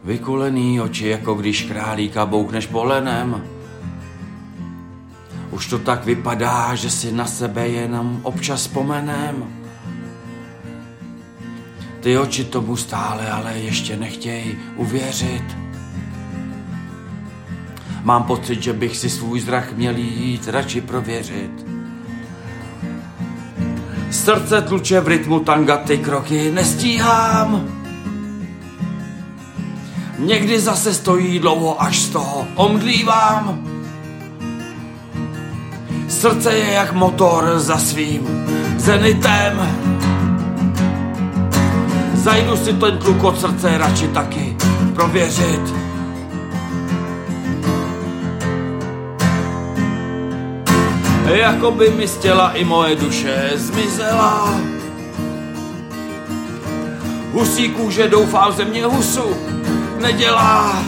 Vykulený oči, jako když králíka bouchneš polenem. Už to tak vypadá, že si na sebe jenom občas vzpomenem. Ty oči tomu stále, ale ještě nechtějí uvěřit. Mám pocit, že bych si svůj zrak měl jít radši prověřit. Srdce tluče v rytmu tanga, ty kroky nestíhám. Někdy zase stojí dlouho, až z toho omdlívám. Srdce je jak motor za svým zenitem. Zajdu si ten tlukot srdce radši taky prověřit. Jakoby mi z těla i moje duše zmizela. Husí kůže doufám ze mě husu nedělá.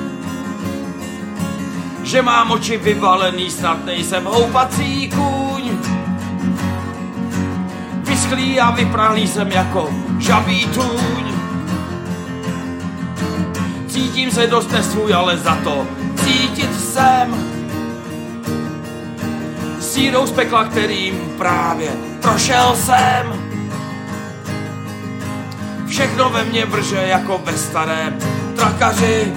Že mám oči vyvalený, snad nejsem houpací kůň. Vyschlý a vyprahlý jsem jako žabí tůň. Cítím se dost nesvůj, ale za to cítit jsem. Sírou z pekla, kterým právě prošel jsem. Všechno ve mně vrže jako ve starém trakaři,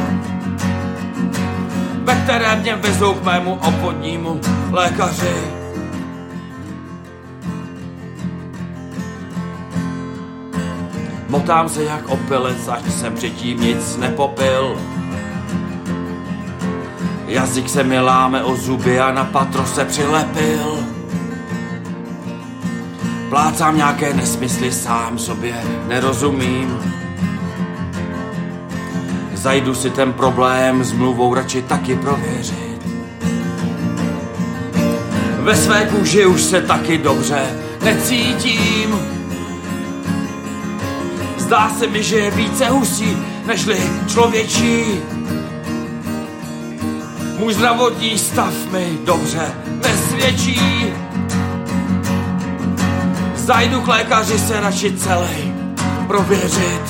ve kterém mě vezou k mému obvodnímu lékaři. Motám se jak opilec, ať jsem předtím nic nepopil. Jazyk se mi láme o zuby a na patro se přilepil. Plácám nějaké nesmysly, sám sobě nerozumím. Zajdu si ten problém s mluvou radši taky prověřit. Ve své kůži už se taky dobře necítím. Zdá se mi, že je více husí, nežli člověčí. Můj zdravotní stav mi dobře nesvědčí. Zajdu k lékaři se radši celý prověřit.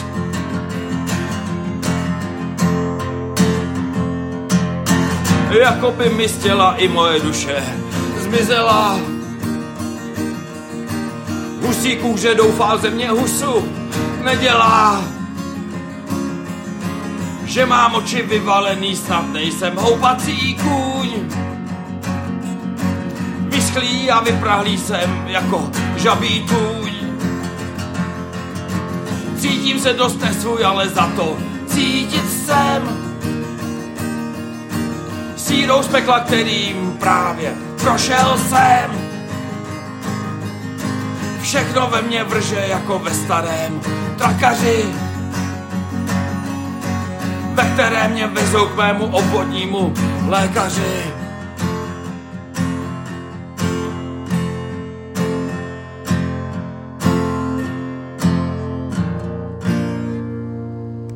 Jakoby mi z těla i moje duše zmizela. Husí kůže doufá ze mě husu nedělá. Že mám oči vyvalený, snad nejsem houpací kůň. Vyschlý a vyprahlý jsem jako žabí tůň. Cítím se dost nesvůj, ale za to cítit jsem. Sírou z pekla, kterým právě prošel jsem. Všechno ve mně vrže jako ve starém trakaři, ve kterém mě vezou k mému obvodnímu lékaři.